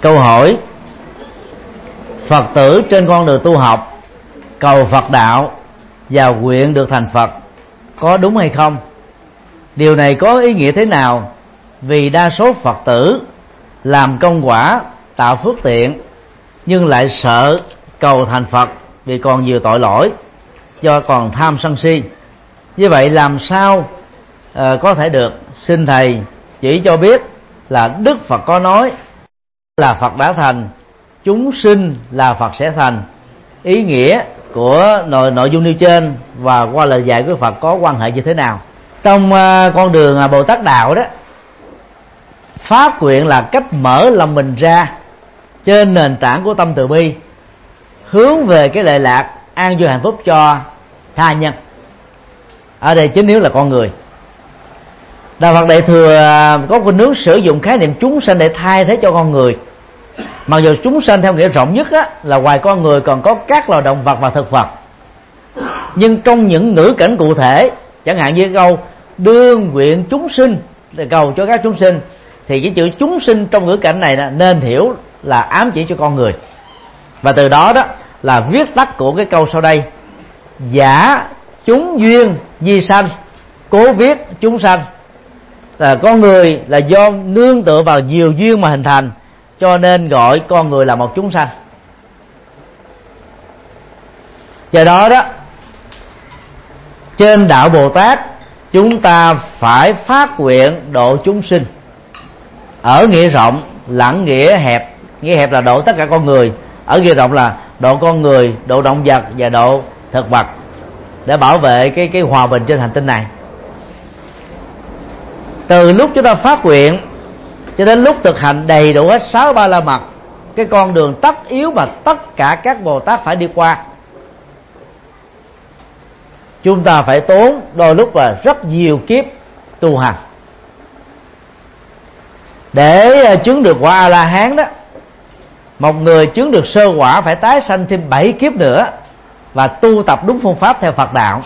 Câu hỏi: Phật tử trên con đường tu học cầu Phật đạo và nguyện được thành Phật có đúng hay không? Điều này có ý nghĩa thế nào? Vì đa số Phật tử làm công quả tạo phước tiện nhưng lại sợ cầu thành Phật vì còn nhiều tội lỗi do còn tham sân si. Như vậy làm sao có thể được? Xin thầy chỉ cho biết là Đức Phật có nói là Phật đã thành, chúng sinh là Phật sẽ thành. Ý nghĩa của nội dung nêu trên và qua lời dạy của Phật có quan hệ như thế nào? Trong con đường Bồ Tát đạo đó, phát nguyện là cách mở lòng mình ra trên nền tảng của tâm từ bi, hướng về cái lệ lạc an vui hạnh phúc cho tha nhân. Ở đây chính yếu là con người. Đạo Phật Đại Thừa có khuynh hướng sử dụng khái niệm chúng sanh để thay thế cho con người. Mặc dù chúng sanh theo nghĩa rộng nhất là ngoài con người còn có các loài động vật và thực vật, nhưng trong những ngữ cảnh cụ thể, chẳng hạn như câu đương nguyện chúng sinh để cầu cho các chúng sinh, thì cái chữ chúng sinh trong ngữ cảnh này nên hiểu là ám chỉ cho con người. Và từ đó là viết tắt của cái câu sau đây: giả chúng duyên di sanh, cố viết chúng sanh. Là con người là do nương tựa vào nhiều duyên mà hình thành, cho nên gọi con người là một chúng sanh. Do đó trên đạo Bồ Tát chúng ta phải phát nguyện độ chúng sinh ở nghĩa rộng lẫn nghĩa hẹp. Nghĩa hẹp là độ tất cả con người, ở nghĩa rộng là độ con người, độ động vật và độ thực vật, để bảo vệ cái hòa bình trên hành tinh này. Từ lúc chúng ta phát nguyện cho đến lúc thực hành đầy đủ hết 6 ba la mật, cái con đường tất yếu mà tất cả các Bồ Tát phải đi qua, chúng ta phải tốn đôi lúc là rất nhiều kiếp tu hành. Để chứng được quả A La Hán đó, một người chứng được sơ quả phải tái sanh thêm 7 kiếp nữa và tu tập đúng phương pháp theo Phật đạo.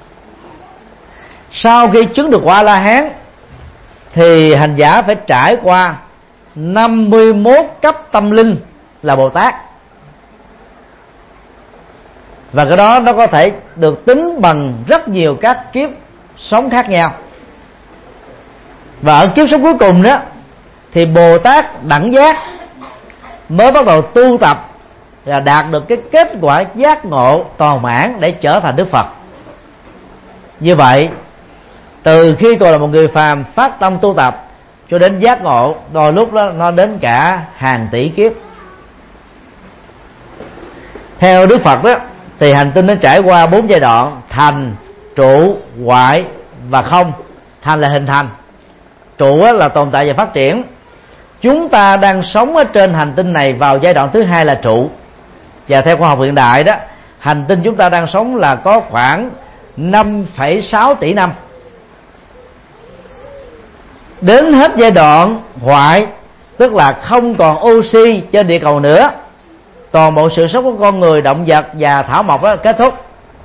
Sau khi chứng được quả A La Hán thì hành giả phải trải qua 51 cấp tâm linh là Bồ Tát. Và cái đó nó có thể được tính bằng rất nhiều các kiếp sống khác nhau. Và ở kiếp sống cuối cùng đó thì Bồ Tát đẳng giác mới bắt đầu tu tập và đạt được cái kết quả giác ngộ toàn mãn để trở thành Đức Phật. Như vậy, từ khi còn là một người phàm phát tâm tu tập cho đến giác ngộ, đôi lúc đó nó đến cả hàng tỷ kiếp. Theo Đức Phật đó thì hành tinh nó trải qua 4 giai đoạn: thành, trụ, hoại và không. Thành là hình thành, trụ là tồn tại và phát triển. Chúng ta đang sống ở trên hành tinh này vào giai đoạn thứ 2 là trụ. Và theo khoa học hiện đại đó, hành tinh chúng ta đang sống là có khoảng 5,6 tỷ năm. Đến hết giai đoạn hoại, tức là không còn oxy trên địa cầu nữa, toàn bộ sự sống của con người, động vật và thảo mộc đó kết thúc.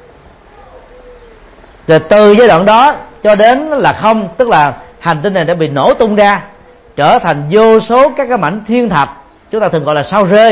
Rồi từ giai đoạn đó cho đến là không, tức là hành tinh này đã bị nổ tung ra, trở thành vô số các cái mảnh thiên thạch, chúng ta thường gọi là sao rơi,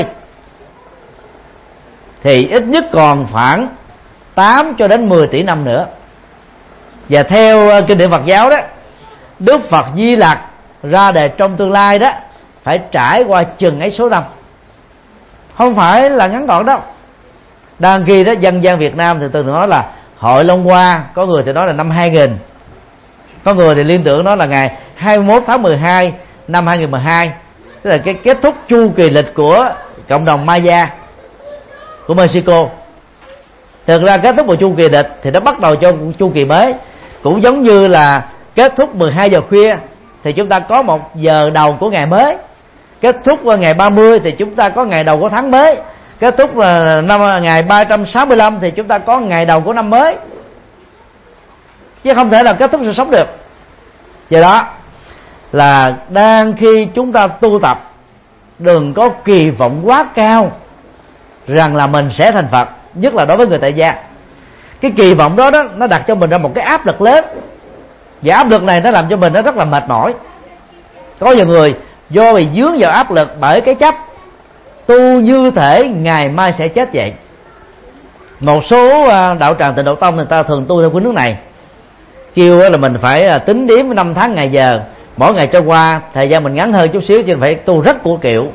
thì ít nhất còn khoảng 8 cho đến 10 tỷ năm nữa. Và theo kinh điển Phật giáo đó, Đức Phật Di Lặc ra đời trong tương lai đó phải trải qua chừng ấy số năm, không phải là ngắn gọn đâu. Đang ghi đó, dân gian Việt Nam thì từng nói là Hội Long Hoa, có người thì nói là năm 2000, có người thì liên tưởng nó là ngày 21 tháng 12 năm 2012, tức là cái kết thúc chu kỳ lịch của cộng đồng Maya của Mexico. Thực ra kết thúc một chu kỳ lịch thì nó bắt đầu cho chu kỳ mới, cũng giống như là kết thúc 12 giờ khuya thì chúng ta có 1 giờ đầu của ngày mới, kết thúc ngày 30 thì chúng ta có ngày đầu của tháng mới, kết thúc là ngày 365 thì chúng ta có ngày đầu của năm mới, chứ không thể là kết thúc sự sống được. Do đó là đang khi chúng ta tu tập, đừng có kỳ vọng quá cao rằng là mình sẽ thành Phật, nhất là đối với người tại gia. Cái kỳ vọng đó nó đặt cho mình ra một cái áp lực lớn, và áp lực này nó làm cho mình nó rất là mệt mỏi. Có nhiều người do bị dướng vào áp lực bởi cái chấp tu như thể ngày mai sẽ chết vậy. Một số đạo tràng Tịnh Độ Tông người ta thường tu theo cái nước này, kêu là mình phải tính đếm năm tháng ngày giờ, mỗi ngày trôi qua thời gian mình ngắn hơn chút xíu, chứ phải tu rất của kiệu.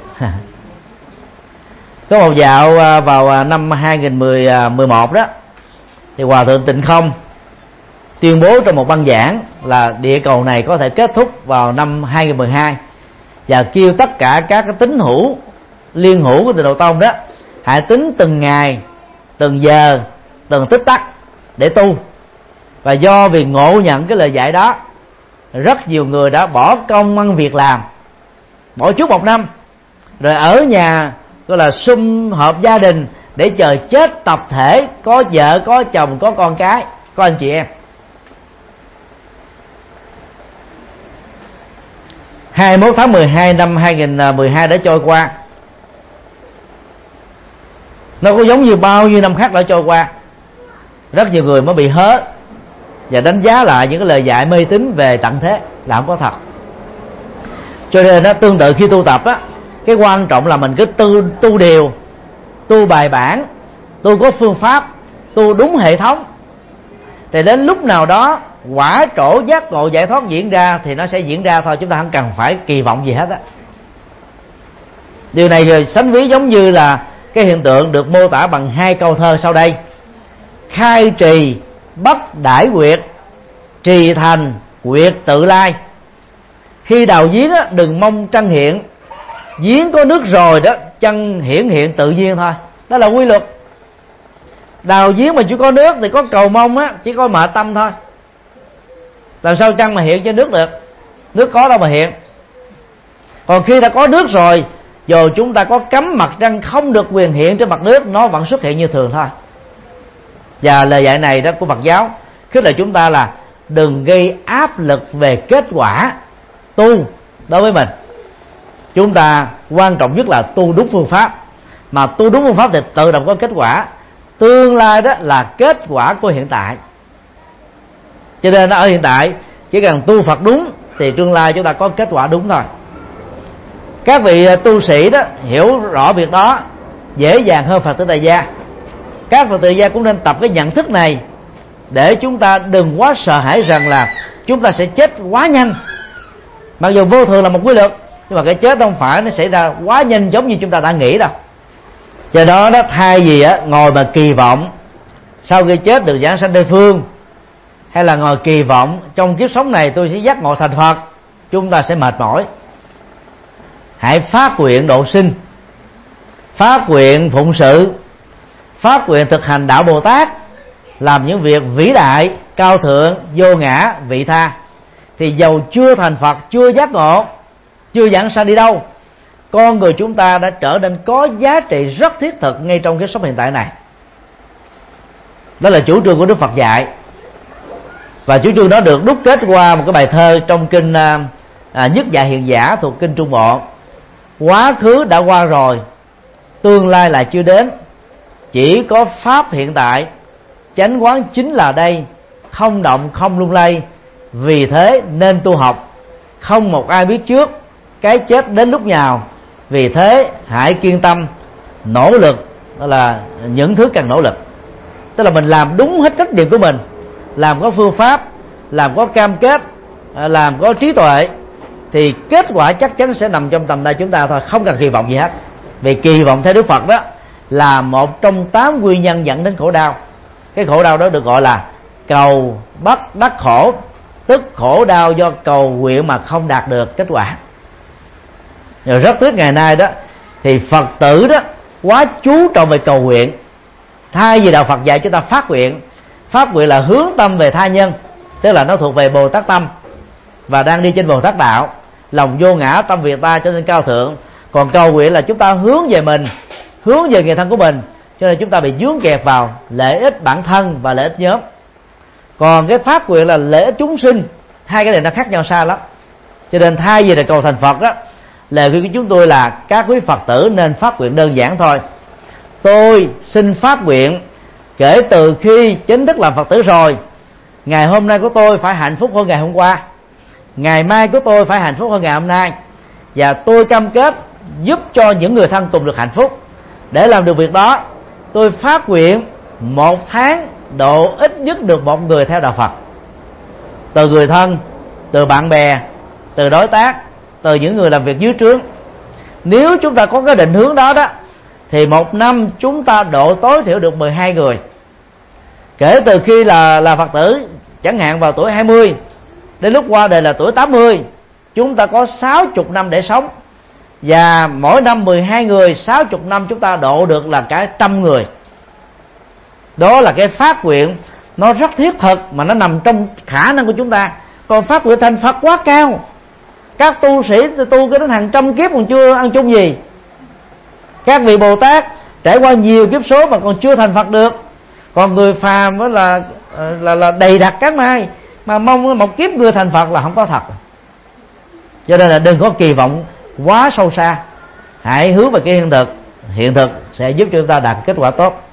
Có một dạo vào năm 2011 đó, thì Hòa Thượng Tịnh Không tuyên bố trong một băng giảng là địa cầu này có thể kết thúc vào năm 2012, và kêu tất cả các cái tín hữu liên hữu của Tịnh Độ Tông đó hãy tính từng ngày, từng giờ, từng tích tắc để tu. Và do vì ngộ nhận cái lời dạy đó, rất nhiều người đã bỏ công ăn việc làm, bỏ chút một năm, rồi ở nhà gọi là sum họp gia đình để chờ chết tập thể, có vợ, có chồng, có con cái, có anh chị em. 21 tháng 12 năm 2012 đã trôi qua. Nó có giống như bao nhiêu năm khác đã trôi qua. Rất nhiều người mới bị hớ và đánh giá lại những cái lời dạy mê tín về tận thế là không có thật. Cho nên nó tương tự khi tu tập á, cái quan trọng là mình cứ tu điều, tu bài bản, tu có phương pháp, tu đúng hệ thống, thì đến lúc nào đó quả trổ giác ngộ giải thoát diễn ra thì nó sẽ diễn ra thôi, chúng ta không cần phải kỳ vọng gì hết á. Điều này sánh ví giống như là cái hiện tượng được mô tả bằng hai câu thơ sau đây: khai trì bất đãi quyệt, trì thành quyệt tự lai. Khi đào giếng á, đừng mong trăng hiện, giếng có nước rồi đó, chân hiển hiện tự nhiên thôi. Đó là quy luật. Đào giếng mà chỉ có nước thì có cầu mong á, chỉ có mệt tâm thôi. Làm sao trăng mà hiện trên nước được? Nước có đâu mà hiện. Còn khi đã có nước rồi, dù chúng ta có cấm mặt trăng không được quyền hiện trên mặt nước, nó vẫn xuất hiện như thường thôi. Và lời dạy này đó của Phật giáo khích lệ chúng ta là đừng gây áp lực về kết quả tu đối với mình. Chúng ta quan trọng nhất là tu đúng phương pháp, mà tu đúng phương pháp thì tự động có kết quả. Tương lai đó là kết quả của hiện tại. Cho nên ở hiện tại chỉ cần tu Phật đúng thì tương lai chúng ta có kết quả đúng thôi. Các vị tu sĩ đó hiểu rõ việc đó dễ dàng hơn Phật tử tại gia. Các Phật tử tại gia cũng nên tập cái nhận thức này để chúng ta đừng quá sợ hãi rằng là chúng ta sẽ chết quá nhanh. Mặc dù vô thường là một quy luật, nhưng mà cái chết không phải nó xảy ra quá nhanh giống như chúng ta đã nghĩ đâu. Do đó thay vì ngồi mà kỳ vọng sau khi chết được giảng sanh Tây Phương, hay là ngồi kỳ vọng trong kiếp sống này tôi sẽ giác ngộ thành Phật, chúng ta sẽ mệt mỏi. Hãy phát nguyện độ sinh, phát nguyện phụng sự, phát nguyện thực hành đạo Bồ Tát, làm những việc vĩ đại, cao thượng, vô ngã, vị tha. Thì dầu chưa thành Phật, chưa giác ngộ, chưa giảng sanh đi đâu, con người chúng ta đã trở nên có giá trị rất thiết thực ngay trong cái sống hiện tại này. Đó là chủ trương của Đức Phật dạy. Và chủ trương đó được đúc kết qua một cái bài thơ trong kinh Nhất Dạ Hiện Giả thuộc kinh Trung Bộ. Quá khứ đã qua rồi, tương lai là chưa đến, chỉ có pháp hiện tại, chánh quán chính là đây, không động không lung lay. Vì thế nên tu học, không một ai biết trước cái chết đến lúc nào. Vì thế hãy kiên tâm nỗ lực, đó là những thứ cần nỗ lực. Tức là mình làm đúng hết trách nhiệm của mình, làm có phương pháp, làm có cam kết, làm có trí tuệ, thì kết quả chắc chắn sẽ nằm trong tầm tay chúng ta thôi, không cần kỳ vọng gì hết. Vì kỳ vọng theo Đức Phật đó là một trong 8 nguyên nhân dẫn đến khổ đau. Cái khổ đau đó được gọi là cầu bất đắc khổ, tức khổ đau do cầu nguyện mà không đạt được kết quả. Rồi rất tiếc ngày nay đó thì Phật tử đó quá chú trọng về cầu nguyện, thay vì đạo Phật dạy chúng ta phát nguyện. Phát nguyện là hướng tâm về tha nhân, tức là nó thuộc về Bồ Tát tâm và đang đi trên Bồ Tát đạo, lòng vô ngã, tâm vị ta trở nên cao thượng. Còn cầu nguyện là chúng ta hướng về mình, hướng về người thân của mình, cho nên chúng ta bị vướng kẹt vào lợi ích bản thân và lợi ích nhóm. Còn cái phát nguyện là lợi ích chúng sinh, hai cái này nó khác nhau xa lắm. Cho nên thay vì là cầu thành Phật đó, lời khuyên của chúng tôi là các quý Phật tử nên phát nguyện đơn giản thôi. Tôi xin phát nguyện kể từ khi chính thức làm Phật tử rồi, ngày hôm nay của tôi phải hạnh phúc hơn ngày hôm qua, ngày mai của tôi phải hạnh phúc hơn ngày hôm nay, và tôi cam kết giúp cho những người thân cùng được hạnh phúc. Để làm được việc đó, tôi phát nguyện 1 tháng độ ít nhất được 1 người theo đạo Phật, từ người thân, từ bạn bè, từ đối tác, từ những người làm việc dưới trướng. Nếu chúng ta có cái định hướng đó thì 1 năm chúng ta độ tối thiểu được 12 người. Kể từ khi là Phật tử, chẳng hạn vào tuổi 20 đến lúc qua đời là tuổi 80, chúng ta có 60 năm để sống. Và mỗi năm 12 người, 60 năm chúng ta độ được là cả 100 người. Đó là cái phát nguyện nó rất thiết thực, mà nó nằm trong khả năng của chúng ta. Còn phát nguyện thành Phật quá cao. Các tu sĩ tu cái đến hàng trăm kiếp còn chưa ăn chung gì. Các vị Bồ Tát trải qua nhiều kiếp số mà còn chưa thành Phật được. Còn người phàm đó là đầy đặn các mai, mà mong một kiếp người thành Phật là không có thật. Cho nên là đừng có kỳ vọng quá sâu xa, hãy hướng về cái hiện thực. Hiện thực sẽ giúp cho chúng ta đạt kết quả tốt.